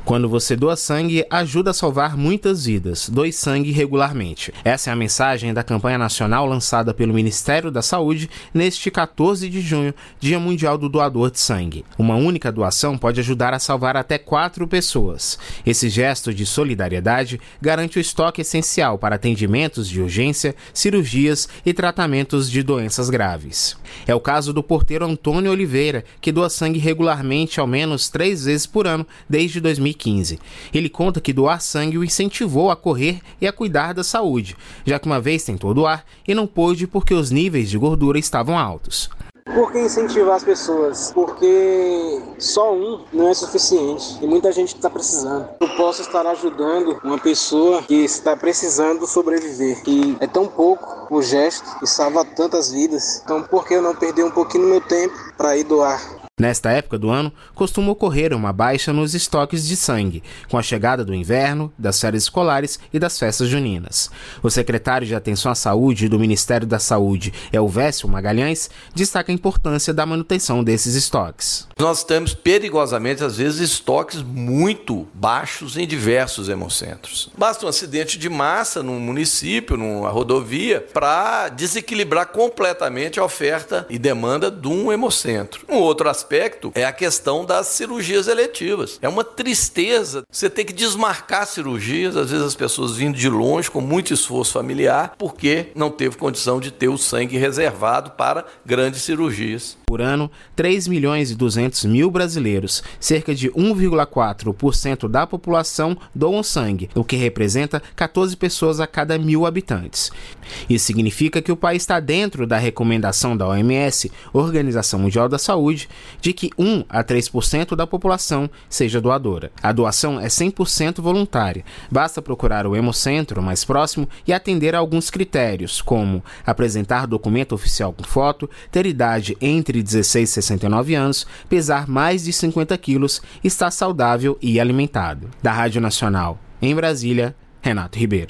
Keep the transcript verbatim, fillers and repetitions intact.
Quando você doa sangue, ajuda a salvar muitas vidas. Doe sangue regularmente. Essa é a mensagem da campanha nacional lançada pelo Ministério da Saúde neste quatorze de junho, Dia Mundial do Doador de Sangue. Uma única doação pode ajudar a salvar até quatro pessoas. Esse gesto de solidariedade garante o estoque essencial para atendimentos de urgência, cirurgias e tratamentos de doenças graves. É o caso do porteiro Antônio Oliveira, que doa sangue regularmente ao menos três vezes por ano desde dois mil e quinze. Ele conta que doar sangue o incentivou a correr e a cuidar da saúde, já que uma vez tentou doar e não pôde porque os níveis de gordura estavam altos. Por que incentivar as pessoas? Porque só um não é suficiente e muita gente está precisando. Eu posso estar ajudando uma pessoa que está precisando sobreviver e é tão pouco o gesto que salva tantas vidas. Então por que eu não perder um pouquinho do meu tempo para ir doar? Nesta época do ano, costuma ocorrer uma baixa nos estoques de sangue, com a chegada do inverno, das férias escolares e das festas juninas. O secretário de Atenção à Saúde do Ministério da Saúde, Elvésio Magalhães, destaca a importância da manutenção desses estoques. Nós temos perigosamente, às vezes, estoques muito baixos em diversos hemocentros. Basta um acidente de massa num município, numa rodovia, para desequilibrar completamente a oferta e demanda de um hemocentro. Um outro aspecto aspecto é a questão das cirurgias eletivas. É uma tristeza você ter que desmarcar cirurgias, às vezes as pessoas vindo de longe com muito esforço familiar, porque não teve condição de ter o sangue reservado para grandes cirurgias. Por ano, três milhões e duzentos mil brasileiros, cerca de um vírgula quatro por cento da população, doam sangue, o que representa quatorze pessoas a cada mil habitantes. Isso significa que o país está dentro da recomendação da O M S, Organização Mundial da Saúde, de que um a três por cento da população seja doadora. A doação é cem por cento voluntária. Basta procurar o hemocentro mais próximo e atender a alguns critérios, como apresentar documento oficial com foto, ter idade entre dezesseis e sessenta e nove anos, pesar mais de cinquenta quilos, estar saudável e alimentado. Da Rádio Nacional, em Brasília, Renato Ribeiro.